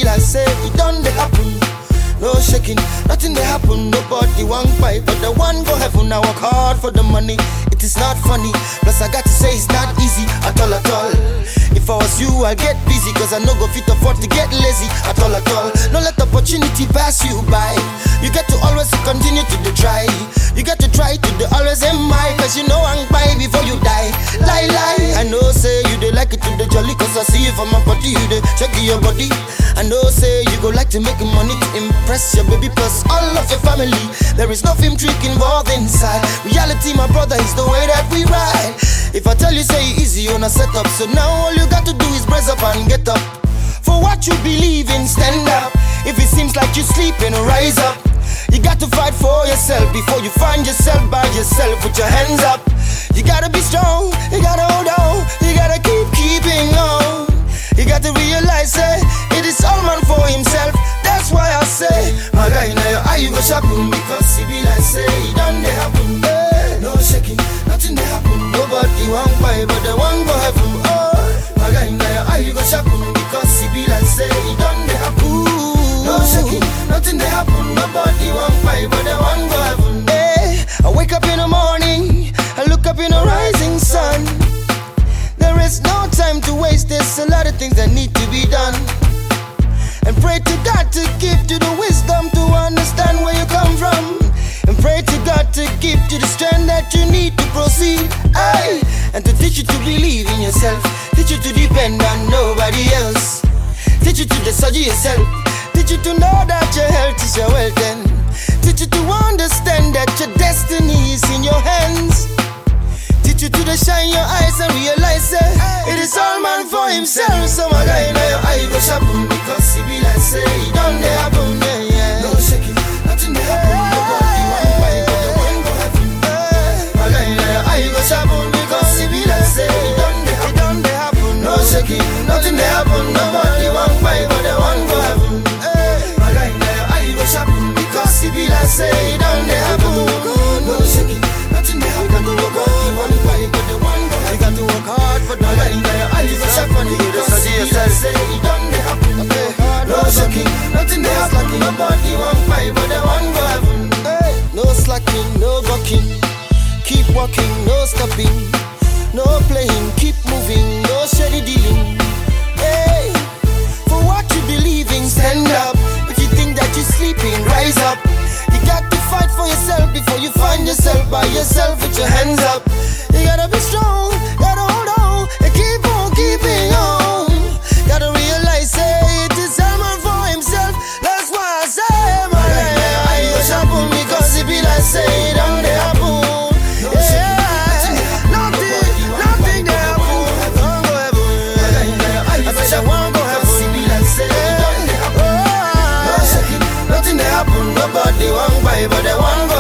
be like say it done they happen. No shaking, nothing they happen. Nobody want buy, but the one go heaven. I work hard for the money. It is not funny. Plus I got to say it's not easy at all at all. If I was you, I'd get busy, cause I no go fit afford to get lazy at all at all. No let opportunity pass you by. You get to always continue to try. You get to try to do always my, cause you know I'm by before you die. Lie, lie. I know say you dey like it to the jolly, cause I see you from my body, you dey check your body. I know say you go like to make money to impress your baby plus all of your family. There is no film trick involved inside. Reality, my brother, is the way that we ride. If I tell you say easy on a setup, so now all you got to do is brace up and get up. For what you believe in, stand up. If it seems like you're sleeping, rise up. You got to fight for yourself before you find yourself by yourself with your hands up. You gotta be strong, you gotta hold on, you gotta keeping on. You got to realize, say, it is all man for himself. That's why I say, my guy, now your eye you go shopping, because it be like say, it done they happen. No shaking, nothing they happen. Nobody want buy, but the one go heaven. Oh, my guy, now your eye you go shopping, because it be like say, it done they happen. No shaking, nothing they happen. Nobody want buy, but the one go heaven. Hey, I wake up in the morning, I look up in the rising sun. There is no time to waste, there's a lot of things that need to be done. And pray to God to give you the wisdom to understand where you come from. And pray to God to give you the strength that you need to proceed. Aye. And to teach you to believe in yourself, teach you to depend on nobody else, teach you to decide yourself, teach you to know that your health is your wealth, and teach you to understand that your destiny is in your hands. Teach you to shine your eyes and realize it is all man for himself. So my guy, now your eye go shopping, because it be like say it done they happen, yeah, yeah. No shaking, nothing they happen. Nobody want buy, but the one go heaven. My guy, now your eye go shopping, because it be like say it done they happen. No shaking, nothing they happen. Nobody want buy, but the one go heaven. My guy, now your eye go shopping, because it be like say it done they happen. No shaking, nothing they happen. You got to work hard for the money. I just shop on you, just see yourself. Say it done, they happen. No shaking, nothing they happen. Nobody want fight, but they want go heaven. No slacking, no bucking. Keep walking, no stopping. No playing, keep moving. No shady dealing. Hey, for what you believe in, stand up. If you think that you're sleeping, rise up. You got to fight for yourself before you find yourself by yourself with your hands up. You gotta be strong, gotta hold on, and keep on keeping on. Gotta realize, say, it is all man for himself. That's why I say, my guy, I go shopping, because it be like say, it on the apple. Yeah, nothing they happen. Don't go heaven. I bet I won't go heaven. It be like say, it on the apple. No shaking, nothing they happen. Nobody want buy, but they want go